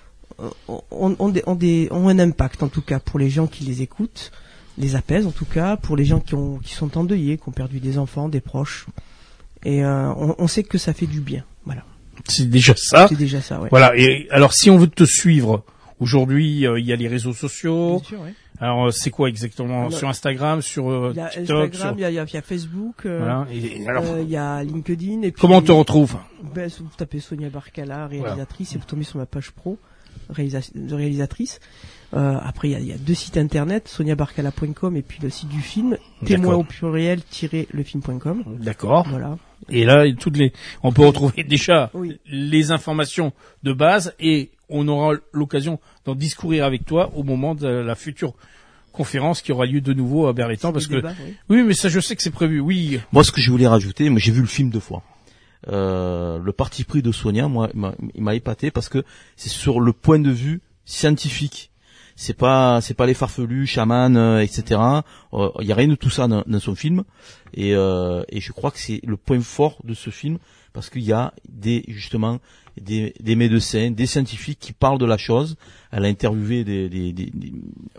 ont, ont, des, ont, des, ont un impact, en tout cas pour les gens qui les écoutent, les apaisent en tout cas, pour les gens qui, ont, qui sont endeuillés, qui ont perdu des enfants, des proches. Et euh, on, on sait que ça fait du bien. Voilà. C'est déjà ça. C'est déjà ça, ouais. Voilà. Et alors, si on veut te suivre, aujourd'hui, il euh, y a les réseaux sociaux. Bien sûr, ouais. Alors, c'est quoi exactement? Alors, sur Instagram, sur euh, il y a TikTok, Instagram, il sur... y, y, y a Facebook, euh, voilà. Et, alors, euh, il y a LinkedIn. Et puis, comment on te retrouve? Ben, vous tapez Sonia Barcala, réalisatrice, voilà. Et vous tombez sur ma page pro, réalisa- de réalisatrice. Euh, après, il y a, y a deux sites internet, sonia barcala point com et puis le site du film, témoin au pluriel le film point com. D'accord. Voilà. Et là, toutes les, on peut retrouver déjà oui. les informations de base et on aura l'occasion d'en discourir avec toi au moment de la future conférence qui aura lieu de nouveau à Berlétan, parce que débat, oui. oui, mais ça, je sais que c'est prévu. Oui. Moi, ce que je voulais rajouter, moi, j'ai vu le film deux fois. Euh, le parti pris de Sonia, moi, il m'a, il m'a épaté parce que c'est sur le point de vue scientifique. C'est pas, c'est pas les farfelus, chamans, euh, et cetera. Il euh, y a rien de tout ça dans, dans son film, et, euh, et je crois que c'est le point fort de ce film parce qu'il y a des justement des, des médecins, des scientifiques qui parlent de la chose. Elle a interviewé des, des, des, des...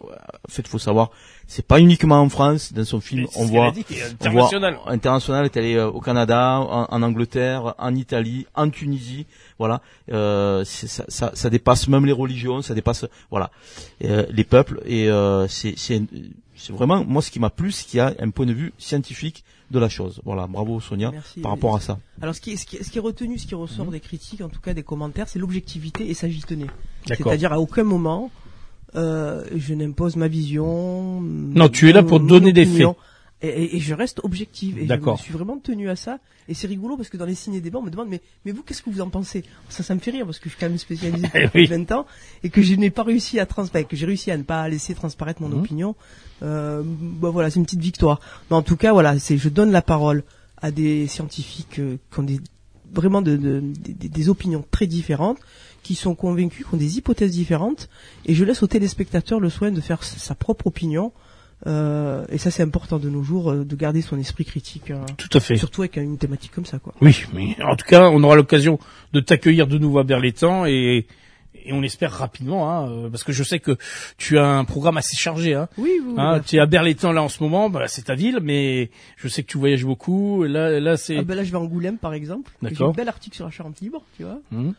en fait, faut savoir, c'est pas uniquement en France. Dans son film, on voit, dit, international. on voit, international, est allé au Canada, en, en Angleterre, en Italie, en Tunisie. Voilà, euh, ça, ça, ça dépasse même les religions, ça dépasse, voilà, euh, les peuples. Et euh, c'est, c'est, c'est vraiment moi ce qui m'a plu, c'est qu'il y a un point de vue scientifique de la chose. Voilà, bravo Sonia. Merci, par rapport à ça. Alors ce qui est, ce qui est, ce qui est retenu, ce qui ressort mmh. des critiques, en tout cas des commentaires, c'est l'objectivité et ça j'y tenais. D'accord. C'est-à-dire à aucun moment euh, je n'impose ma vision. Non, tu es là pour donner des faits. Et, et, et je reste objective. Et D'accord. je me suis vraiment tenu à ça. Et c'est rigolo parce que dans les ciné débats, on me demande mais mais vous qu'est-ce que vous en pensez? Ça, ça me fait rire parce que je suis quand même spécialisé depuis oui. vingt ans et que je n'ai pas réussi à transparaître, que j'ai réussi à ne pas laisser transparaître mon mmh. opinion. Euh, bah voilà, c'est une petite victoire. Mais en tout cas, voilà, c'est je donne la parole à des scientifiques euh, qui ont des vraiment de, de, de, des opinions très différentes, qui sont convaincus, qui ont des hypothèses différentes, et je laisse au téléspectateur le soin de faire sa propre opinion. Euh, et ça c'est important de nos jours, euh, de garder son esprit critique. Euh, Tout à fait. Surtout avec une thématique comme ça, quoi. Oui, mais en tout cas, on aura l'occasion de t'accueillir de nouveau à Berlétan et, et on espère rapidement, hein, parce que je sais que tu as un programme assez chargé. Hein. Oui, oui. Hein, tu es à Berlétan là en ce moment, bah, c'est ta ville, mais je sais que tu voyages beaucoup. Et là, là c'est. Ah ben là, je vais à Angoulême, par exemple. D'accord. J'ai un bel article sur la Charente libre, tu vois. Mmh.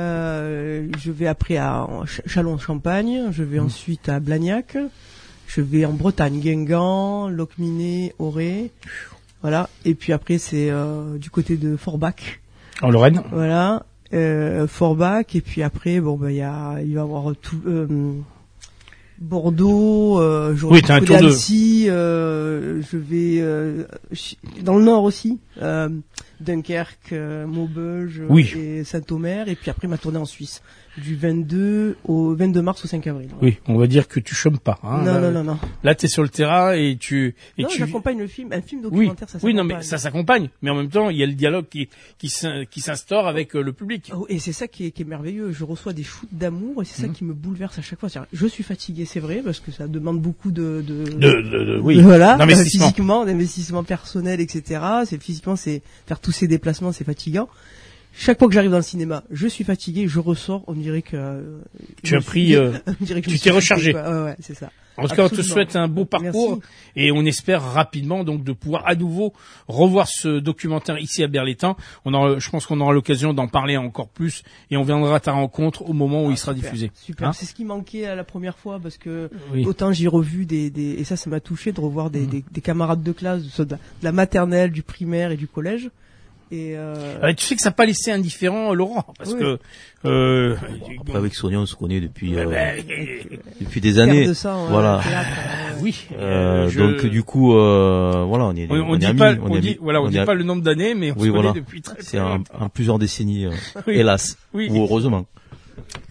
Euh, je vais après à Châlons-en-Champagne. Je vais mmh. ensuite à Blagnac. Je vais en Bretagne, Guingamp, Locminé, Auray, voilà. Et puis après c'est euh, du côté de Forbach. En Lorraine. Voilà, euh, Forbach. Et puis après bon bah il y a, il va y avoir tout euh, Bordeaux. Euh, je oui, t'as un tour de. Annecy, euh, je vais euh, dans le nord aussi, euh, Dunkerque, euh, Maubeuge oui. et Saint-Omer. Et puis après ma tournée en Suisse. Du vingt-deux au vingt-deux mars au cinq avril. Oui, on va dire que tu chômes pas. Hein, non, là, non, non, non. Là, t'es sur le terrain et tu. Et non, tu... j'accompagne le film, un film documentaire, oui. ça s'accompagne. Oui, non, mais ça s'accompagne. Mais en même temps, il y a le dialogue qui qui s'instaure avec euh, le public. Oh, et c'est ça qui est, qui est merveilleux. Je reçois des shoots d'amour et c'est mmh. ça qui me bouleverse à chaque fois. C'est-à-dire, je suis fatigué, c'est vrai, parce que ça demande beaucoup de de, de, de, de oui. de, voilà, d'investissement, physiquement, d'investissement personnel, et cetera. C'est physiquement, c'est faire tous ces déplacements, c'est fatigant. Chaque fois que j'arrive dans le cinéma, je suis fatigué, je ressors, on dirait que euh, tu as pris, euh, tu t'es rechargé. Ouais, ouais, c'est ça. En tout cas, on te souhaite un beau parcours. Merci. Et on espère rapidement donc de pouvoir à nouveau revoir ce documentaire ici à Berlétan. On aura, je pense qu'on aura l'occasion d'en parler encore plus et on viendra à ta rencontre au moment où ah, il sera super, diffusé. Super, hein, c'est ce qui manquait à la première fois parce que oui. autant j'ai revu des, des et ça, ça m'a touché de revoir des, mmh. des, des camarades de classe de, de la maternelle, du primaire et du collège. Et euh... euh, tu sais que ça n'a pas laissé indifférent Laurent parce oui. que euh, après avec Sonia on se connaît depuis euh, ben, depuis des années de sang, voilà euh, théâtre, euh, oui euh, je... donc du coup euh, voilà on est on, on, on dit est pas amis, on, on dit amis, voilà on, on dit a... pas le nombre d'années mais on oui, se voilà. connaît depuis très, très c'est en, en plusieurs décennies euh, oui. hélas oui. ou heureusement.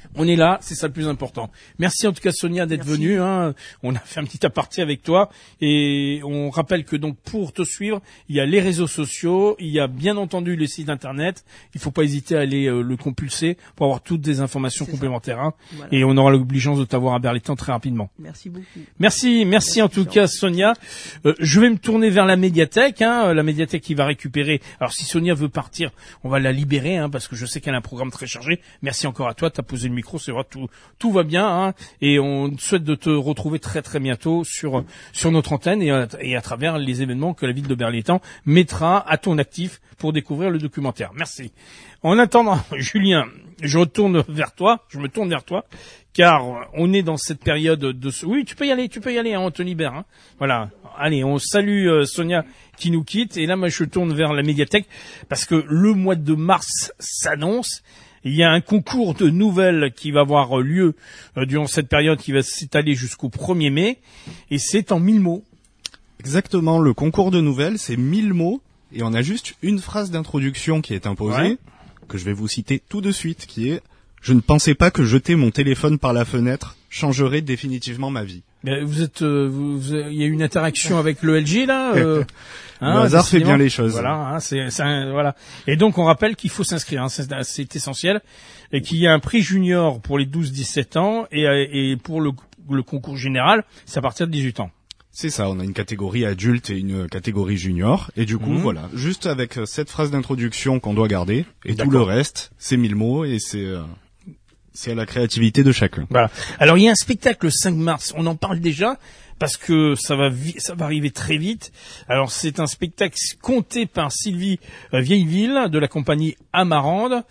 On est là, c'est ça le plus important. Merci en tout cas Sonia d'être Merci. venue. Hein. On a fait un petit aparté avec toi et on rappelle que donc pour te suivre, il y a les réseaux sociaux, il y a bien entendu le site internet. Il faut pas hésiter à aller euh, le compulser pour avoir toutes des informations c'est complémentaires. Hein. Voilà. Et on aura l'obligeance de t'avoir à Berlétan très rapidement. Merci beaucoup. Merci, merci, merci en tout cas Sonia. Euh, je vais me tourner vers la médiathèque, hein, la médiathèque qui va récupérer. Alors si Sonia veut partir, on va la libérer hein, parce que je sais qu'elle a un programme très chargé. Merci encore à toi, t'as posé le micro, c'est vrai, tout, tout va bien, hein, et on souhaite de te retrouver très très bientôt sur sur notre antenne et à, et à travers les événements que la ville de Berlétan mettra à ton actif pour découvrir le documentaire. Merci. En attendant, Julien, je retourne vers toi, je me tourne vers toi, car on est dans cette période de... Oui, tu peux y aller, tu peux y aller, hein, on te libère. Hein. Voilà. Allez, on salue euh, Sonia qui nous quitte, et là, moi, je tourne vers la médiathèque, parce que le mois de mars s'annonce. Il y a un concours de nouvelles qui va avoir lieu euh, durant cette période qui va s'étaler jusqu'au premier mai, et c'est en mille mots. Exactement, le concours de nouvelles, c'est mille mots, et on a juste une phrase d'introduction qui est imposée, ouais. que je vais vous citer tout de suite, qui est « Je ne pensais pas que jeter mon téléphone par la fenêtre changerait définitivement ma vie ». Mais vous êtes, euh, vous, vous, il y a une interaction avec l'E L J là. Euh, hein, le hasard fait bien les choses. Voilà, hein, c'est, c'est un, voilà. Et donc on rappelle qu'il faut s'inscrire, hein, c'est, c'est essentiel, et qu'il y a un prix junior pour les douze dix-sept ans et, et pour le, le concours général, c'est à partir de dix-huit ans. C'est ça, on a une catégorie adulte et une catégorie junior, et du coup, mmh. voilà, juste avec cette phrase d'introduction qu'on doit garder, et D'accord. tout le reste, c'est mille mots, et c'est, euh, c'est à la créativité de chacun. Voilà. Alors, il y a un spectacle le cinq mars, on en parle déjà, parce que ça va, vi- ça va arriver très vite. Alors, c'est un spectacle compté par Sylvie euh, Vieilleville, de la compagnie Amarande.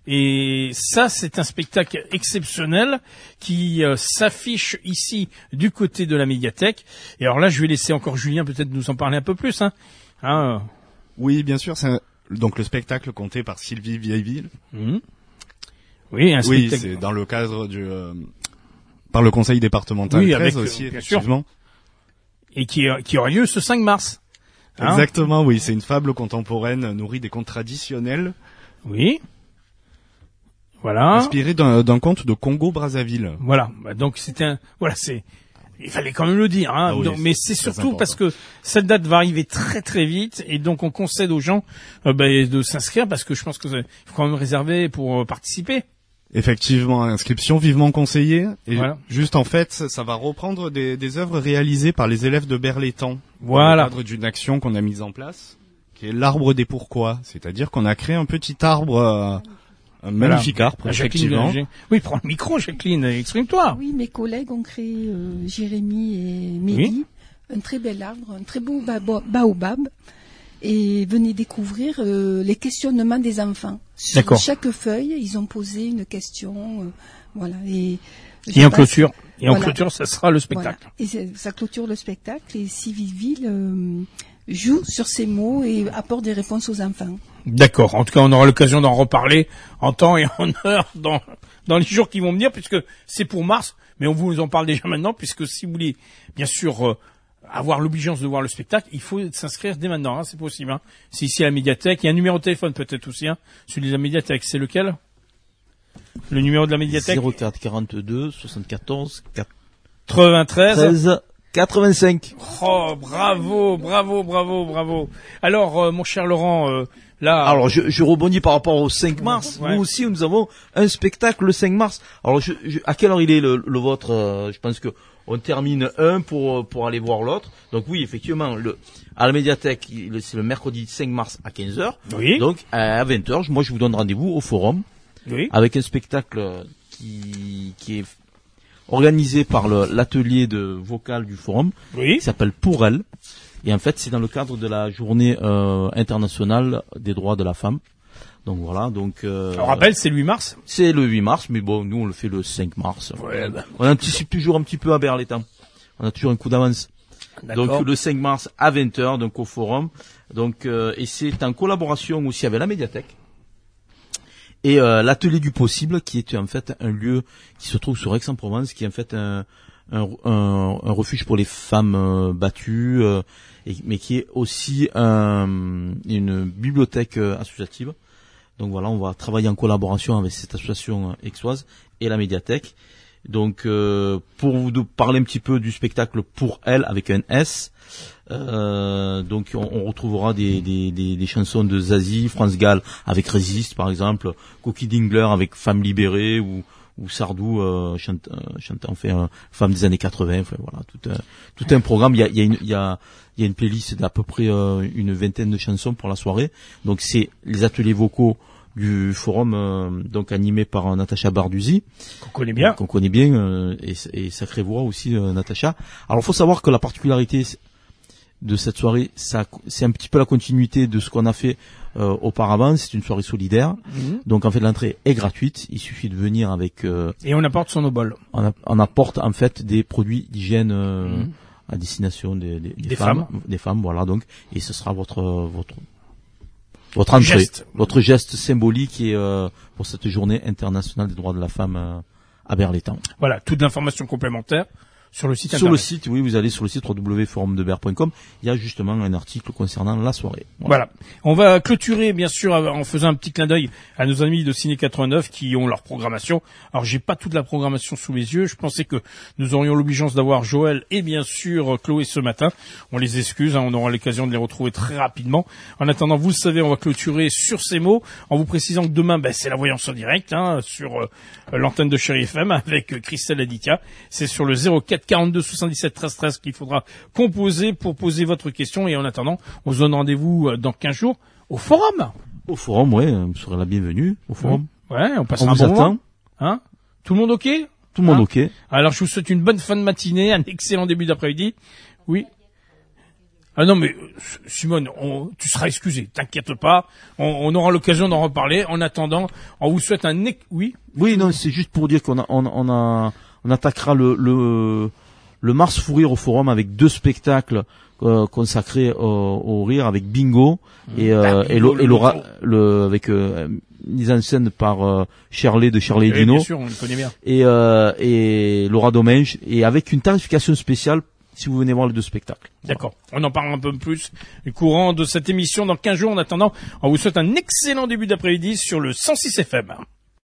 Et ça, c'est un spectacle exceptionnel qui euh, s'affiche ici du côté de la médiathèque. Et alors là, je vais laisser encore Julien peut-être nous en parler un peu plus. Hein. Hein oui, bien sûr. C'est un... donc le spectacle compté par Sylvie Vieilleville. Mmh. Oui, un oui, spectacle. c'est dans le cadre du euh, par le conseil départemental oui, treize avec, aussi, euh, effectivement. Sûr. Et qui qui aura lieu ce cinq mars. Hein Exactement, oui. C'est une fable contemporaine nourrie des contes traditionnels. Oui. Voilà. Inspiré d'un, d'un conte de Congo-Brazzaville. Voilà. Donc c'était un, voilà, c'est, il fallait quand même le dire, hein. Ah oui, donc, mais c'est, c'est surtout parce que cette date va arriver très très vite et donc on concède aux gens euh, bah, de s'inscrire parce que je pense que il faut quand même réserver pour euh, participer. Effectivement, inscription vivement conseillée. Et voilà. Juste en fait, ça va reprendre des, des œuvres réalisées par les élèves de Berlétan. Voilà. Dans le cadre d'une action qu'on a mise en place, qui est l'arbre des pourquoi. C'est-à-dire qu'on a créé un petit arbre. Euh, Un magnifique voilà. arbre, effectivement. Jacqueline, oui, prends le micro, Jacqueline, exprime-toi. Oui, mes collègues ont créé, euh, Jérémy et Mehdi, oui. un très bel arbre, un très beau baobab, et venez découvrir euh, les questionnements des enfants. Sur D'accord. chaque feuille, ils ont posé une question, euh, voilà. Et, et en clôture, et voilà. en clôture, ça sera le spectacle. Voilà. Et ça clôture le spectacle, et Sylvie euh, joue sur ces mots et apporte des réponses aux enfants. D'accord. En tout cas, on aura l'occasion d'en reparler en temps et en heure dans dans les jours qui vont venir, puisque c'est pour mars. Mais on vous en parle déjà maintenant, puisque si vous voulez, bien sûr, euh, avoir l'obligeance de voir le spectacle, il faut s'inscrire dès maintenant. Hein, c'est possible. Hein. C'est ici à la médiathèque. Il y a un numéro de téléphone peut-être aussi. Hein, celui de la médiathèque. C'est lequel? Le numéro de la médiathèque. zéro quatre quarante-deux soixante-quatorze quatre-vingt-treize treize quatre-vingt-cinq. Oh, bravo, bravo, bravo, bravo. Alors, euh, mon cher Laurent. Euh, Là, alors je, je rebondis par rapport au cinq mars. Ouais. Nous aussi, nous avons un spectacle le cinq mars. Alors, je, je, à quelle heure il est le, le vôtre? euh, Je pense que on termine un pour pour aller voir l'autre. Donc oui, effectivement, le à la médiathèque, c'est le mercredi cinq mars à quinze heures. Oui. Donc à vingt heures, moi je vous donne rendez-vous au forum. Oui. Avec un spectacle qui qui est organisé par le, l'atelier de vocal du forum. Oui. Qui s'appelle Pour elle. Et en fait, c'est dans le cadre de la journée euh, internationale des droits de la femme. Donc voilà, donc... Euh, on rappelle, c'est le huit mars. C'est le huit mars, mais bon, nous on le fait le cinq mars. Ouais, bah. On anticipe toujours un petit peu à Berlétan. On a toujours un coup d'avance. D'accord. Donc le cinq mars à vingt heures, donc au forum. Donc euh, et c'est en collaboration aussi avec la médiathèque. Et euh, l'atelier du possible, qui est en fait un lieu qui se trouve sur Aix-en-Provence, qui est en fait un... Un, un, un refuge pour les femmes euh, battues, euh, et, mais qui est aussi un, une bibliothèque euh, associative. Donc voilà, on va travailler en collaboration avec cette association aixoise et la médiathèque. Donc euh, pour vous parler un petit peu du spectacle Pour elle avec un S, euh, donc on, on retrouvera des, des, des, des chansons de Zazie, France Gall avec Résiste par exemple, Cookie Dingler avec Femme libérée ou ou Sardou euh, chante, euh, chante en fait euh, Femme des années quatre-vingts. Enfin voilà, tout un tout un programme. Il y a il y a une il y a il y a une playlist d'à peu près euh, une vingtaine de chansons pour la soirée. Donc c'est les ateliers vocaux du forum euh, donc animé par Natacha Barduzzi qu'on connaît bien qu'on connaît bien euh, et, et sacrée voix aussi euh, Natacha. Alors il faut savoir que la particularité de cette soirée, ça c'est un petit peu la continuité de ce qu'on a fait euh, auparavant. C'est une soirée solidaire, mmh. donc en fait l'entrée est gratuite, il suffit de venir avec euh, et on apporte son obol. On, a, on apporte en fait des produits d'hygiène euh, mmh. à destination des, des, des, des femmes, femmes des femmes voilà, donc et ce sera votre votre Votre entrée, geste. votre geste symbolique et euh, pour cette journée internationale des droits de la femme euh, à Berlétan. Voilà, toute l'information complémentaire sur le site sur internet. le site, oui, vous allez sur le site w w w point forum de berre point com. Il y a justement un article concernant la soirée. Voilà. voilà. On va clôturer, bien sûr, en faisant un petit clin d'œil à nos amis de Ciné quatre-vingt-neuf qui ont leur programmation. Alors, j'ai pas toute la programmation sous les yeux. Je pensais que nous aurions l'obligeance d'avoir Joël et bien sûr Chloé ce matin. On les excuse, hein, on aura l'occasion de les retrouver très rapidement. En attendant, vous le savez, on va clôturer sur ces mots en vous précisant que demain, ben, c'est la voyance en direct, hein, sur euh, l'antenne de Chéri F M avec euh, Christelle Aditya. C'est sur le zéro quatre quarante-deux soixante-dix-sept treize treize qu'il faudra composer pour poser votre question. Et en attendant, on se donne rendez-vous dans quinze jours au forum. Au forum, ouais, vous serez la bienvenue au forum. Oui. Ouais, on passera on un vous bon attend. moment. Hein? Tout le monde ok? Tout le monde hein ok. Alors je vous souhaite une bonne fin de matinée, un excellent début d'après-midi. Oui. Ah non mais Simone, on, tu seras excusée, t'inquiète pas, on, on aura l'occasion d'en reparler. En attendant, on vous souhaite un oui. Oui, non, c'est juste pour dire qu'on a, on, on a, on attaquera le, le, le Mars Fou Rire au forum avec deux spectacles euh, consacrés au, au rire avec Bingo et, euh, ah, et, Bingo, le, et Laura, le, avec euh, mise en scène par euh, Shirley de Shirley oui, Dino. Bien sûr, on le connaît bien. Et, euh, et Laura Domenech et avec une tarification spéciale si vous venez voir les deux spectacles. D'accord. On en parle un peu plus du courant de cette émission dans quinze jours. En attendant, on vous souhaite un excellent début d'après-midi sur le cent six F M.